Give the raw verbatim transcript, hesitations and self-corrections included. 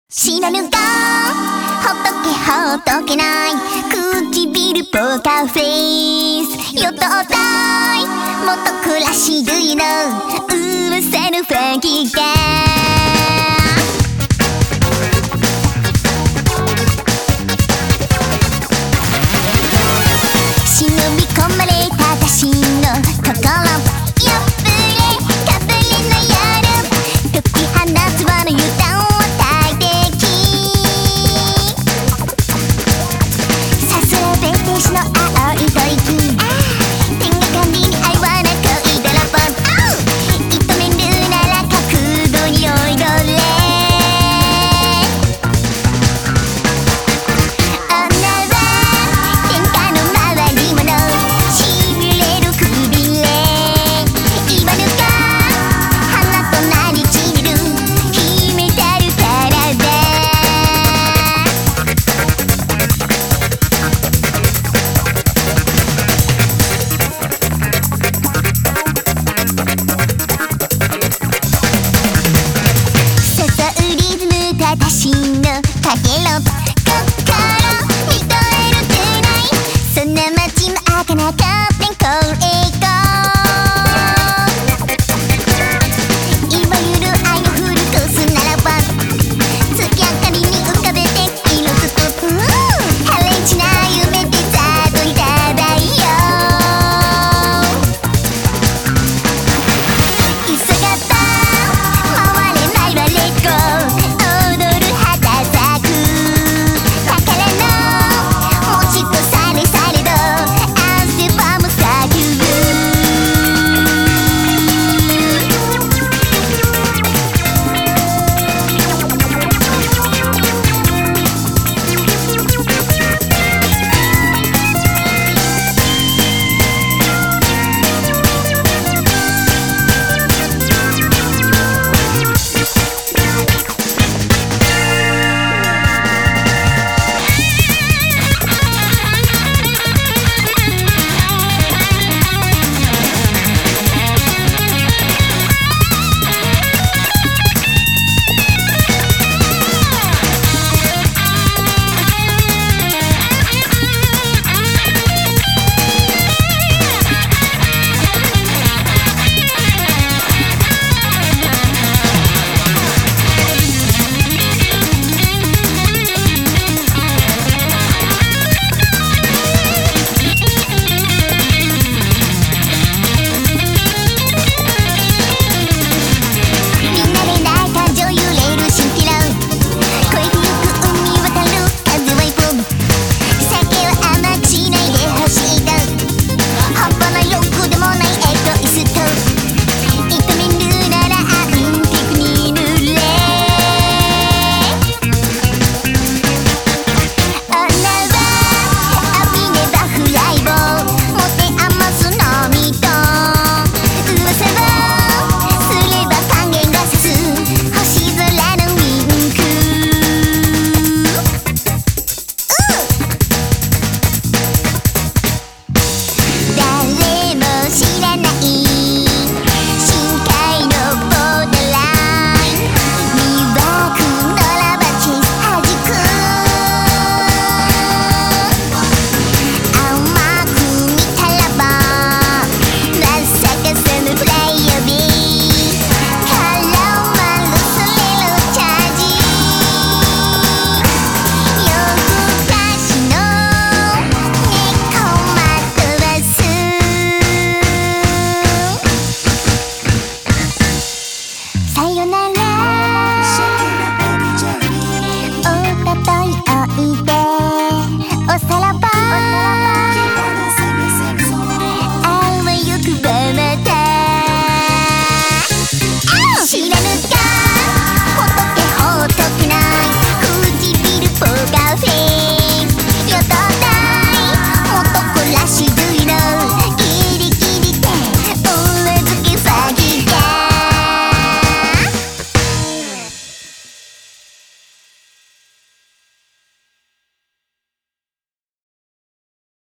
知らぬかほっとけほっとけない唇ポーカーフェイスよとったいもっと暮らし Do you know 噂のファンキーが忍び込まれた私の心私のかけろ心認めるくらいそんな街も開かなかったこれいわゆる愛のフルコースならば月明かりに浮かべて色づくハレンチな夢デザートいただいよ急がば回れないわレッゴーさよなら